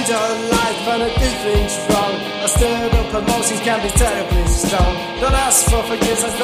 don't like when I do things wrong. I stirred up emotions can be terribly strong. Don't ask for forgiveness,